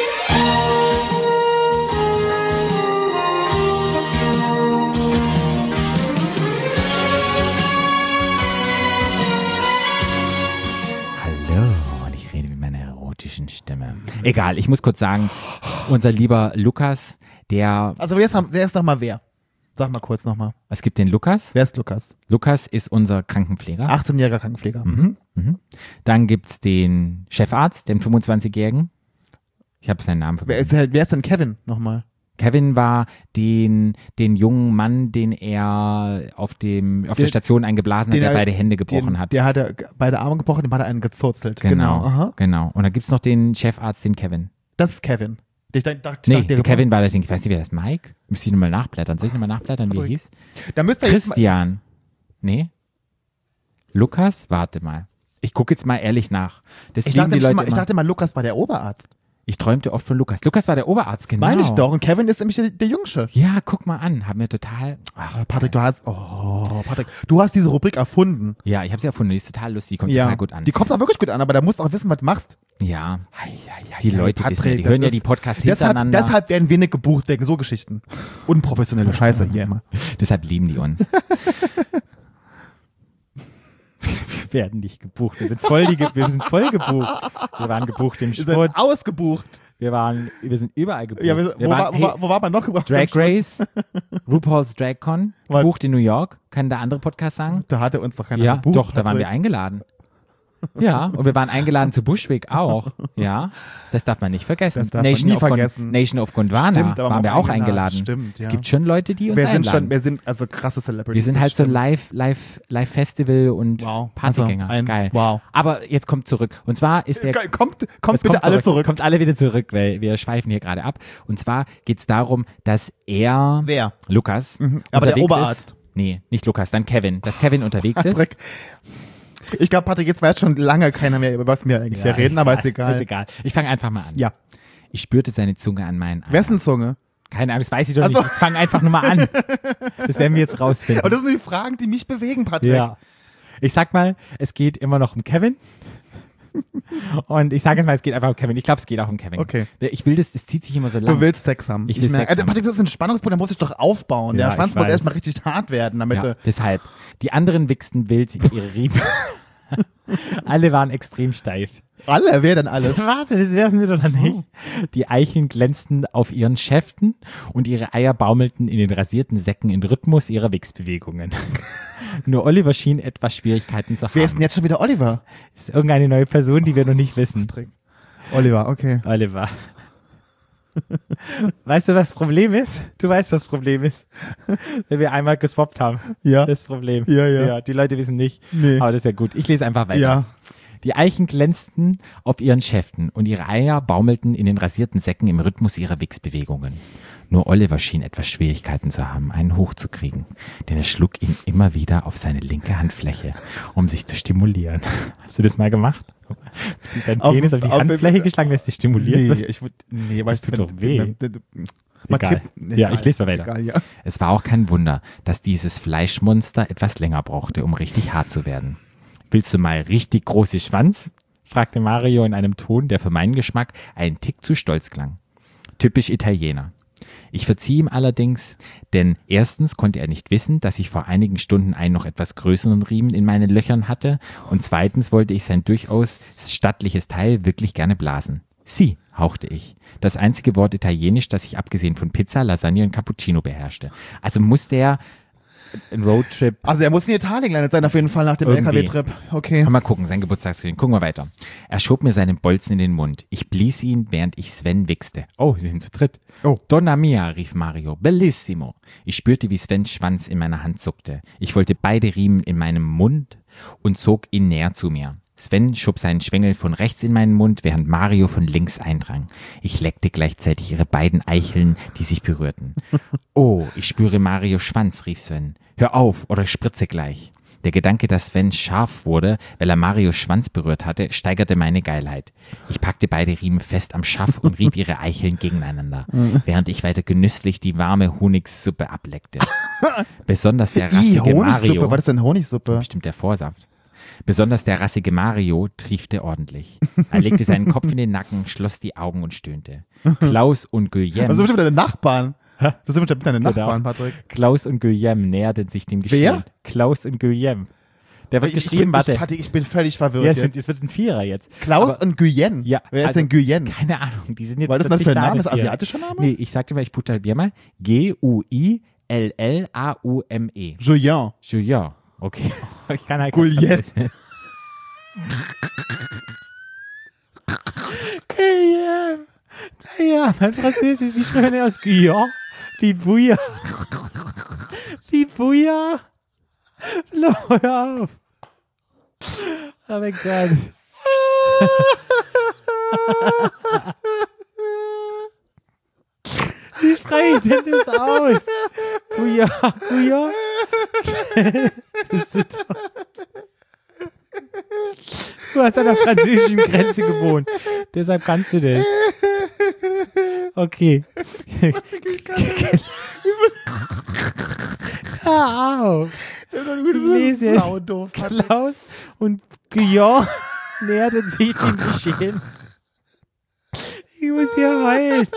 Hallo, und ich rede mit meiner erotischen Stimme. Egal, ich muss kurz sagen, unser lieber Lukas, der, Also, wer ist, wer ist nochmal wer? Sag mal kurz nochmal. es gibt den Lukas. Wer ist Lukas? Lukas ist unser Krankenpfleger. achtzehnjähriger Krankenpfleger. Mhm. Mhm. Dann gibt's den Chefarzt, den fünfundzwanzigjährigen. Ich habe seinen Namen Wer, vergessen. ist, wer ist denn Kevin nochmal? Kevin war den, den jungen Mann, den er auf, dem, auf Den- der Station eingeblasen hat, den der er- beide Hände gebrochen Den, hat. Der hat er beide Arme gebrochen, dem hat er einen gezurzelt. Genau, Aha. genau. Und dann gibt's noch den Chefarzt, den Kevin. Das ist Kevin. Ich dachte, dachte, Nee, dachte, der Kevin war das Ding. Ich weiß nicht, wer das ist. Mike? Müsste ich nochmal nachblättern. Soll ich nochmal nachblättern, wie er Patrick. hieß? Da müsste er jetzt mal, Christian. Nee? Lukas? Warte mal. Ich gucke jetzt mal ehrlich nach. Das ich, lieben dachte, die Leute mal, ich immer. dachte mal, Lukas war der Oberarzt. Ich träumte oft von Lukas. Lukas war der Oberarzt, genau. Meine ich doch. Und Kevin ist nämlich der, der Jungsche. Ja, guck mal an. Haben wir total. Ach, Ah, Patrick, du hast, oh, Patrick, du hast diese Rubrik erfunden. ja, ich habe sie erfunden. Die ist total lustig. Die kommt Ja, total gut an. die kommt auch wirklich gut an, aber da musst du auch wissen, was du machst. Ja. Die Leute Patrick, wissen ja, die das hören ja ist- die Podcasts Deshalb, hintereinander. deshalb werden wenig gebucht wegen so Geschichten. Unprofessionelle Scheiße hier immer. Deshalb lieben die uns. Wir werden nicht gebucht. Wir sind voll, die, Ge- wir sind voll gebucht. Wir waren gebucht im Wir sind Sport. ausgebucht. Wir waren, wir sind überall gebucht. Ja, wir, wo, wir war, waren, wo, hey, war, wo war man noch gebracht? Drag Race, RuPaul's Drag Con, Was? gebucht in New York. Kann der andere Podcast sagen? Da hatte uns doch keiner Ja, gebucht. doch, da waren wir Patrick. eingeladen. Ja, und wir waren eingeladen zu Bushwick auch. Ja, das darf man nicht vergessen. Das darf man Nation, nie of Gon- vergessen. Nation of Gondwana Stimmt, da waren waren wir wir auch eingeladen. eingeladen. Stimmt, ja. Es gibt schon Leute, die uns Wir sind einladen. schon, wir sind also krasse Celebrities. Wir sind das halt so stimmt. live, live, live Festival und Wow. Partygänger. Also ein- Geil. wow. Aber jetzt kommt zurück. Und zwar ist der Es kommt, kommt Es bitte kommt alle zurück. Kommt alle wieder zurück, weil wir schweifen hier gerade ab. Und zwar geht es darum, dass er, Wer? Lukas, Mhm, aber der unterwegs Oberarzt. Ist. Nee, nicht Lukas, dann Kevin. Dass Kevin unterwegs ist. Patrick. Ich glaube, Patrick, jetzt weiß schon lange keiner mehr, über was wir eigentlich hier reden, aber ist egal. Ist egal. Ich fange einfach mal an. Ja. Ich spürte seine Zunge an meinen Arm. Wessen Zunge? Keine Ahnung, das weiß ich doch Ach so. nicht. Ich fange einfach nur mal an. Das werden wir jetzt rausfinden. Aber das sind die Fragen, die mich bewegen, Patrick. Ja. Ich sag mal, es geht immer noch um Kevin. Und ich sage jetzt mal, es geht einfach um Kevin. Ich glaube, es geht auch um Kevin. Okay. Ich will das, das zieht sich immer so lang. Du willst Sex haben. Ich will merke- Sex also, haben. Patrick, das ist ein Spannungspunkt, der muss ich doch aufbauen. Ja, der Schwanz ich muss weiß. erstmal richtig hart werden, damit Ja, äh, deshalb. Die anderen wichsten wild ihre Riemen. Alle waren extrem steif. Alle? Wer denn alles? Warte, das wär's nicht oder nicht? Die Eicheln glänzten auf ihren Schäften und ihre Eier baumelten in den rasierten Säcken im Rhythmus ihrer Wichsbewegungen. Nur Oliver schien etwas Schwierigkeiten zu haben. Wer ist denn jetzt schon wieder Oliver? Das ist irgendeine neue Person, die wir noch nicht wissen. Oliver, okay. Oliver. Weißt du, was das Problem ist? Du weißt, was das Problem ist. Wenn wir einmal geswappt haben. Ja. Das ist das Problem. Ja, ja. Die Leute wissen nicht. Nee. Aber das ist ja gut. Ich lese einfach weiter. Ja. Die Eichen glänzten auf ihren Schäften und ihre Eier baumelten in den rasierten Säcken im Rhythmus ihrer Wichsbewegungen. Nur Oliver schien etwas Schwierigkeiten zu haben, einen hochzukriegen, denn er schlug ihn immer wieder auf seine linke Handfläche, um sich zu stimulieren. Hast du das mal gemacht? Dein Penis auf, auf die auf, Handfläche auf, geschlagen, dass die stimuliert nee, wird? Ich würd, nee, das tut doch weh. Mal egal. Tipp, nee, ja, egal. Ich lese mal weiter. Egal, ja. Es war auch kein Wunder, dass dieses Fleischmonster etwas länger brauchte, um richtig hart zu werden. Willst du mal richtig große Schwanz? Fragte Mario in einem Ton, der für meinen Geschmack einen Tick zu stolz klang. Typisch Italiener. Ich verzieh ihm allerdings, denn erstens konnte er nicht wissen, dass ich vor einigen Stunden einen noch etwas größeren Riemen in meinen Löchern hatte und zweitens wollte ich sein durchaus stattliches Teil wirklich gerne blasen. Sie, hauchte ich. Das einzige Wort Italienisch, das ich abgesehen von Pizza, Lasagne und Cappuccino beherrschte. Also musste er ein Roadtrip. Also er muss in Italien gelandet sein, auf jeden Fall nach dem L K W-Trip. Okay. Mal gucken, sein Geburtstagsgeschenk. Gucken wir weiter. Er schob mir seinen Bolzen in den Mund. Ich blies ihn, während ich Sven wichste. Oh, sie sind zu dritt. Oh. Donna mia, rief Mario. Bellissimo. Ich spürte, wie Svens Schwanz in meiner Hand zuckte. Ich wollte beide Riemen in meinem Mund und zog ihn näher zu mir. Sven schob seinen Schwengel von rechts in meinen Mund, während Mario von links eindrang. Ich leckte gleichzeitig ihre beiden Eicheln, die sich berührten. Oh, ich spüre Marios Schwanz, rief Sven. Hör auf, oder ich spritze gleich. Der Gedanke, dass Sven scharf wurde, weil er Marios Schwanz berührt hatte, steigerte meine Geilheit. Ich packte beide Riemen fest am Schaft und rieb ihre Eicheln gegeneinander, während ich weiter genüsslich die warme Honigsuppe ableckte. Besonders der rassige I, Honigsuppe, Mario. war das denn Honigsuppe? Bestimmt der Vorsaft. Besonders der rassige Mario triefte ordentlich. Er legte seinen Kopf in den Nacken, schloss die Augen und stöhnte. Klaus und Guillaume. Das sind bestimmt deine Nachbarn. Das sind bestimmt deine Nachbarn, Genau. Patrick. Klaus und Guillaume näherten sich dem Geschehen. Wer? Klaus und Guillaume. Der wird Ich, geschrieben, ich bin, warte. Ich, Patrick, ich bin völlig verwirrt Ja, es, jetzt. sind, es wird ein Vierer jetzt. Klaus Aber- und Guyenne. Ja, Wer ist also- denn Guyenne? Keine Ahnung, die sind jetzt Was ist das plötzlich für ein da, Name? das Ist das Vier. asiatischer Name? Nee, ich sagte mal, ich buchstabiere mal. G U I L L A U M E. Julien. Julien. Okay. Ich kann halt Guillaume. Guillaume. Naja, mein Französisch, wie schreibt man aus Guillaume? Wie Bouillard. Wie Bouillard. Hör auf. Oh mein Gott. Wie spreche ich denn das aus? Bouillard, Bouillard. Das ist zu toll. Du hast an der französischen Grenze gewohnt. Deshalb kannst du das. Okay. Hör auf. Ich lese jetzt. Saudoof. Klaus und Guillaume näherten sich dem Geschehen. Ich muss hier heulen.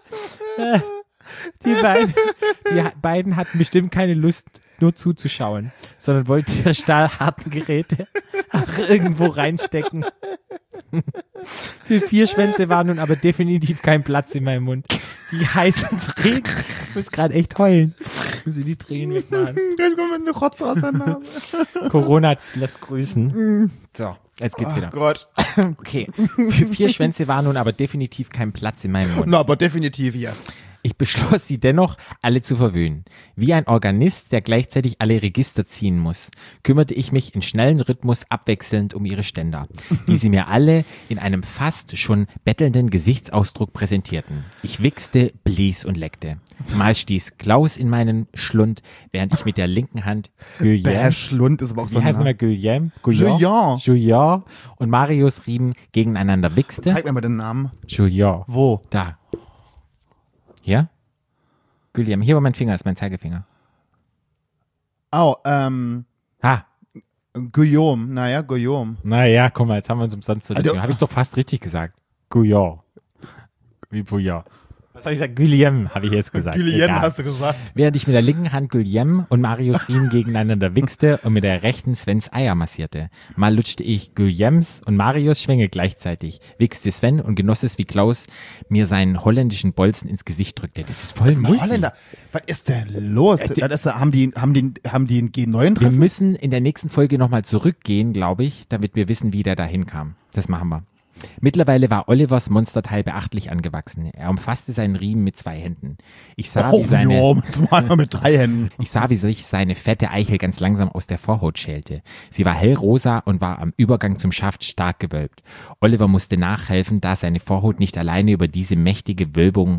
Die beiden, die beiden hatten bestimmt keine Lust, nur zuzuschauen, sondern wollten ihre stahlharten Geräte auch irgendwo reinstecken. Für vier Schwänze war nun aber definitiv kein Platz in meinem Mund. Die heißen Tränen, ich muss gerade echt heulen. Ich muss die Tränen wegmachen. Gleich kommt eine Rotze aus der Nase. Corona lässt grüßen. So, jetzt geht's Oh wieder. Gott. Okay, für vier Schwänze war nun aber definitiv kein Platz in meinem Mund. Na, aber definitiv hier. Ich beschloss, sie dennoch alle zu verwöhnen. Wie ein Organist, der gleichzeitig alle Register ziehen muss, kümmerte ich mich in schnellen Rhythmus abwechselnd um ihre Ständer, die sie mir alle in einem fast schon bettelnden Gesichtsausdruck präsentierten. Ich wichste, blies und leckte. Mal stieß Klaus in meinen Schlund, während ich mit der linken Hand Der Guillaume, Schlund ist aber auch so wie heißt ein nochmal Guillaume? Guillaume? Julien. Julien und Marius Riemen gegeneinander wichste. Zeig mir mal den Namen. Julien. Wo? Da. Hier? Guillaume. Hier, wo mein Finger ist, mein Zeigefinger. Oh, ähm, Ah, Guillaume. Naja, Guillaume. naja, guck mal, jetzt haben wir uns umsonst so Also- Habe ich doch fast richtig gesagt. Guillaume. Wie Bouillard. Was habe ich gesagt? Guillem, habe ich jetzt gesagt. Guillem Egal. hast du gesagt. Während ich mit der linken Hand Guillem und Marius Riemen gegeneinander wichste und mit der rechten Svens Eier massierte. Mal lutschte ich Guillems und Marius Schwänge gleichzeitig, wichste Sven und genoss es, wie Klaus mir seinen holländischen Bolzen ins Gesicht drückte. Das ist voll Das ist ein Multi. Holländer. Was ist denn los? Äh, die- das ist, haben, die, haben, die, haben die einen G neun Wir Treffen? müssen in der nächsten Folge nochmal zurückgehen, glaube ich, damit wir wissen, wie der da hinkam. Das machen wir. Mittlerweile war Olivers Monsterteil beachtlich angewachsen. Er umfasste seinen Riemen mit zwei Händen. Ich sah, Oh, wie seine, jo, mit, mal mit drei Händen. ich sah, wie sich seine fette Eichel ganz langsam aus der Vorhaut schälte. Sie war hellrosa und war am Übergang zum Schaft stark gewölbt. Oliver musste nachhelfen, da seine Vorhaut nicht alleine über diese mächtige Wölbung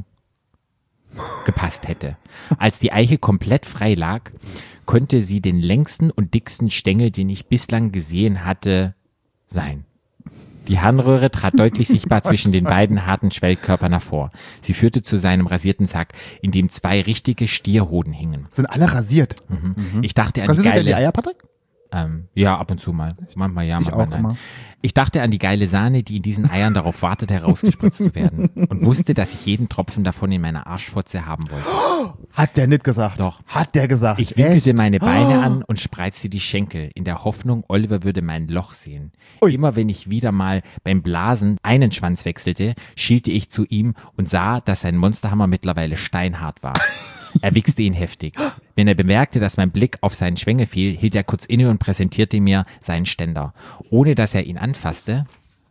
gepasst hätte. Als die Eiche komplett frei lag, konnte sie den längsten und dicksten Stängel, den ich bislang gesehen hatte, sein. Die Harnröhre trat deutlich sichtbar zwischen den beiden harten Schwellkörpern hervor. Sie führte zu seinem rasierten Sack, in dem zwei richtige Stierhoden hingen. Sind alle rasiert. Ich dachte an die Rasierst du denn die geile... Eier, Patrick? Ähm, ja, ab und zu mal. Manchmal ja, Ich manchmal auch nein. immer. Ich dachte an die geile Sahne, die in diesen Eiern darauf wartet, herausgespritzt zu werden. Und wusste, dass ich jeden Tropfen davon in meiner Arschfotze haben wollte. Hat der nicht gesagt. Doch. Hat der gesagt. Ich wickelte Echt? meine Beine an und spreizte die Schenkel, in der Hoffnung, Oliver würde mein Loch sehen. Ui. Immer wenn ich wieder mal beim Blasen einen Schwanz wechselte, schielte ich zu ihm und sah, dass sein Monsterhammer mittlerweile steinhart war. Er wichste ihn heftig. Wenn er bemerkte, dass mein Blick auf seinen Schwänge fiel, hielt er kurz inne und präsentierte mir seinen Ständer. Ohne dass er ihn anfasste,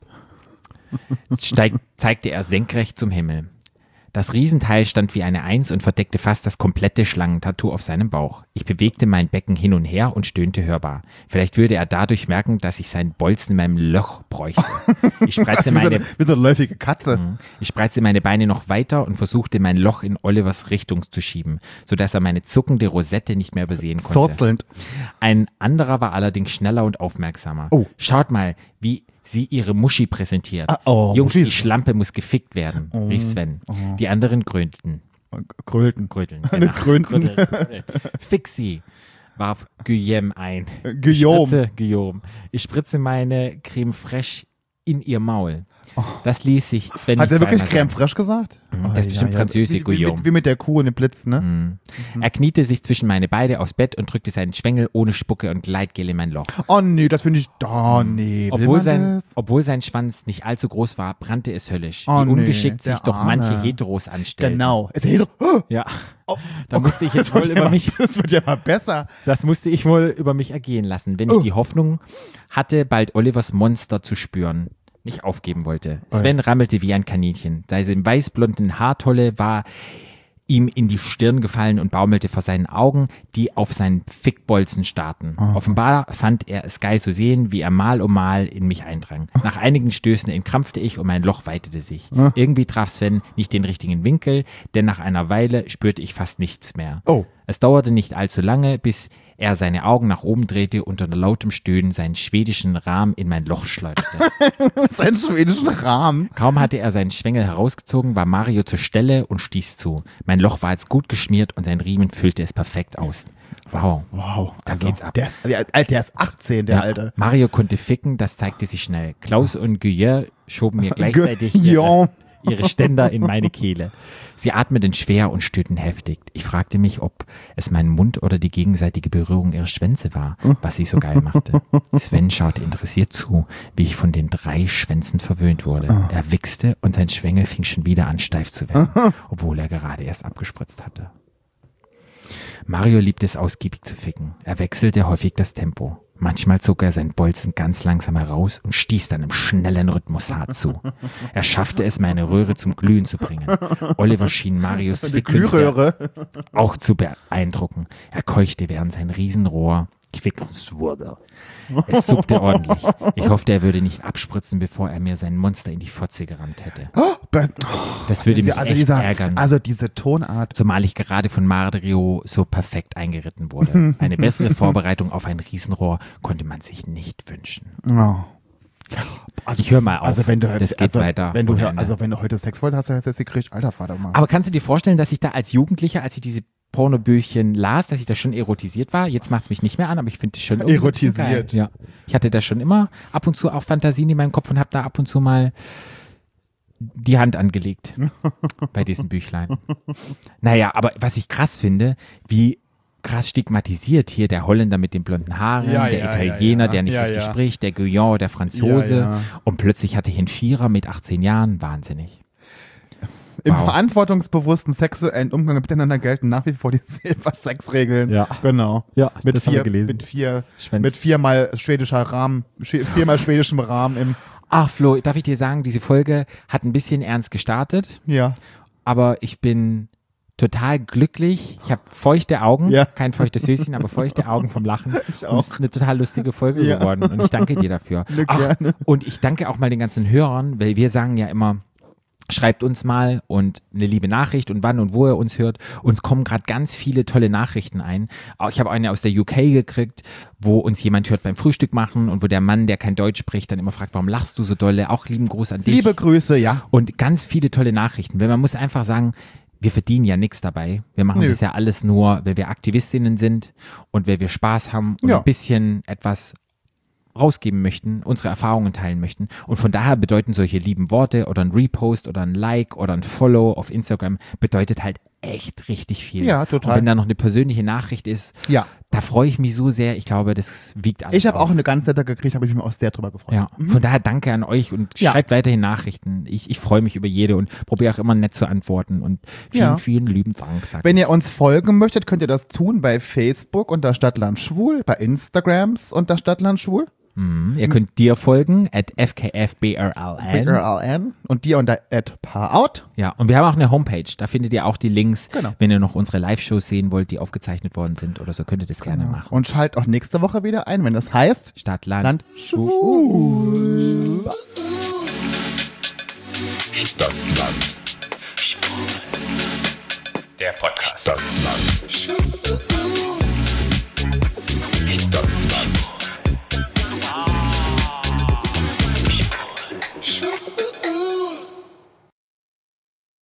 steig, zeigte er senkrecht zum Himmel. Das Riesenteil stand wie eine Eins und verdeckte fast das komplette Schlangentattoo auf seinem Bauch. Ich bewegte mein Becken hin und her und stöhnte hörbar. Vielleicht würde er dadurch merken, dass ich seinen Bolzen in meinem Loch bräuchte. Ich spreizte Wie so, meine, eine, wie so eine läufige Katze. ich spreizte meine Beine noch weiter und versuchte, mein Loch in Olivers Richtung zu schieben, sodass er meine zuckende Rosette nicht mehr übersehen konnte. Zurzelnd. Ein anderer war allerdings schneller und aufmerksamer. Oh. Schaut mal, wie sie ihre Muschi präsentiert. Ah, oh, Jungs, Muschi. die Schlampe muss gefickt werden, rief Sven. Die anderen grönten. Krölten. Gröteln. Nicht grönten. Gröteln, gröteln. Fix sie, warf Guillem ein. Guillaume. Ich spritze, Guillaume. Ich spritze meine Creme fraiche in ihr Maul. Das ließ sich Sven Hat nicht er wirklich zweimal Creme sagen. fraiche gesagt? Der ist bestimmt Französisch, wie, wie, Guillaume. wie, wie mit der Kuh und dem Blitz, ne? Er kniete sich zwischen meine Beine aufs Bett und drückte seinen Schwengel ohne Spucke und Gleitgel in mein Loch. Oh nee, das finde ich, oh nee. Will Obwohl man sein, das? obwohl sein Schwanz nicht allzu groß war, brannte es höllisch. Oh wie nee, ungeschickt der sich doch Arme. manche Heteros anstellen. Genau. Ist er oh, Ja, da musste ich jetzt das wohl wird ja über mal- mich, Das wird ja mal besser. das musste ich wohl über mich ergehen lassen, wenn ich Oh. die Hoffnung hatte, bald Olivers Monster zu spüren, nicht aufgeben wollte. Sven rammelte wie ein Kaninchen. Seine weißblonden Haartolle war ihm in die Stirn gefallen und baumelte vor seinen Augen, die auf seinen Fickbolzen starrten. Offenbar fand er es geil zu sehen, wie er mal um mal in mich eindrang. Nach einigen Stößen entkrampfte ich und mein Loch weitete sich. Irgendwie traf Sven nicht den richtigen Winkel, denn nach einer Weile spürte ich fast nichts mehr. Oh. Es dauerte nicht allzu lange, bis er seine Augen nach oben drehte und unter lautem Stöhnen seinen schwedischen Rahmen in mein Loch schleuderte. Seinen schwedischen Rahmen. Kaum hatte er seinen Schwengel herausgezogen, war Mario zur Stelle und stieß zu. Mein Loch war jetzt gut geschmiert und sein Riemen füllte es perfekt aus. Wow. Wow. Da Also, geht's ab. Der ist, der, Alter, der ist achtzehn, der Ja, Alte. Mario konnte ficken, das zeigte sich schnell. Klaus und Guillaume schoben mir gleichzeitig ihre, Guillaume. ihre Ständer in meine Kehle. Sie atmeten schwer und stöhnten heftig. Ich fragte mich, ob es mein Mund oder die gegenseitige Berührung ihrer Schwänze war, was sie so geil machte. Sven schaute interessiert zu, wie ich von den drei Schwänzen verwöhnt wurde. Er wichste und sein Schwengel fing schon wieder an steif zu werden, obwohl er gerade erst abgespritzt hatte. Mario liebte es ausgiebig zu ficken. Er wechselte häufig das Tempo. Manchmal zog er seinen Bolzen ganz langsam heraus und stieß dann im schnellen Rhythmus hart zu. Er schaffte es, meine Röhre zum Glühen zu bringen. Oliver schien Marius Die Fickkünste Glühröhre. auch zu beeindrucken. Er keuchte, während sein Riesenrohr quickens wurde. Es zuckte ordentlich. Ich hoffte, er würde nicht abspritzen, bevor er mir sein Monster in die Fotze gerammt hätte. Be- Das würde mich also, echt dieser, ärgern. also diese Tonart. Zumal ich gerade von Mario so perfekt eingeritten wurde. Eine bessere Vorbereitung auf ein Riesenrohr konnte man sich nicht wünschen. Oh. Also, Ich höre mal auf. Also wenn du, Das geht also, weiter Wenn du, ohne hör- Ende. also wenn du heute Sex wolltest, hast du jetzt gekriegt, alter Vater mal. Aber kannst du dir vorstellen, dass ich da als Jugendlicher, als ich diese Pornobüchchen las, dass ich da schon erotisiert war? Jetzt macht es mich nicht mehr an, aber ich finde es schon irgendwie so ein bisschen Erotisiert. geil. Ja. Ich hatte da schon immer ab und zu auch Fantasien in meinem Kopf und habe da ab und zu mal die Hand angelegt bei diesem Büchlein. Naja, aber was ich krass finde, wie krass stigmatisiert hier der Holländer mit den blonden Haaren, Ja, der ja, Italiener, ja, ja. der nicht Ja, richtig ja. spricht, der Guyon, der Franzose. Ja, ja. Und plötzlich hatte ich einen Vierer mit achtzehn Jahren. Wahnsinnig. Im Wow. verantwortungsbewussten sexuellen Umgang miteinander gelten nach wie vor die Silber-Sex-Regeln. Ja. Genau. Ja, mit das haben wir vier, gelesen. mit vier, Schwänz. mit viermal schwedischer Rahmen, sch- viermal schwedischem Rahmen im, Ach Flo, darf ich dir sagen, diese Folge hat ein bisschen ernst gestartet, ja. aber ich bin total glücklich. Ich habe feuchte Augen, Ja. kein feuchtes Höschen, aber feuchte Augen vom Lachen. Ich Und es ist eine total lustige Folge Ja. geworden und ich danke dir dafür. Ne, Ach, gerne. und ich danke auch mal den ganzen Hörern, weil wir sagen ja immer, schreibt uns mal und eine liebe Nachricht und wann und wo ihr uns hört. Uns kommen gerade ganz viele tolle Nachrichten ein. Auch ich habe eine aus der U K gekriegt, wo uns jemand hört beim Frühstück machen und wo der Mann, der kein Deutsch spricht, dann immer fragt, warum lachst du so dolle? Auch lieben Gruß an dich. Liebe Grüße, ja. Und ganz viele tolle Nachrichten. Weil man muss einfach sagen, wir verdienen ja nichts dabei. Wir machen Nö. das ja alles nur, weil wir Aktivistinnen sind und weil wir Spaß haben und Ja. ein bisschen etwas rausgeben möchten, unsere Erfahrungen teilen möchten. Und von daher bedeuten solche lieben Worte oder ein Repost oder ein Like oder ein Follow auf Instagram bedeutet halt echt richtig viel. Ja, total. Und wenn da noch eine persönliche Nachricht ist, Ja. da freue ich mich so sehr. Ich glaube, das wiegt alles Ich habe auf. auch eine ganz nette gekriegt, habe ich mich auch sehr drüber gefreut. Ja, von daher danke an euch und Ja. schreibt weiterhin Nachrichten. Ich, ich freue mich über jede und probiere auch immer nett zu antworten und vielen, Ja. vielen lieben Dank. Sagt Wenn ihr uns folgen möchtet, könnt ihr das tun bei Facebook unter Stadtland Schwul, bei Instagrams unter Stadtland Schwul, mhm. Ihr könnt dir folgen, at F K F B R L B N. R L N und dir unter at Paarout. Ja, und wir haben auch eine Homepage, da findet ihr auch die Links, Genau. wenn ihr noch unsere Live-Shows sehen wollt, die aufgezeichnet worden sind oder so, könnt ihr das gerne machen. Und schalt auch nächste Woche wieder ein, wenn das heißt Stadt, Land, Land Schwul. Stadtland. Der Podcast. Stadtland.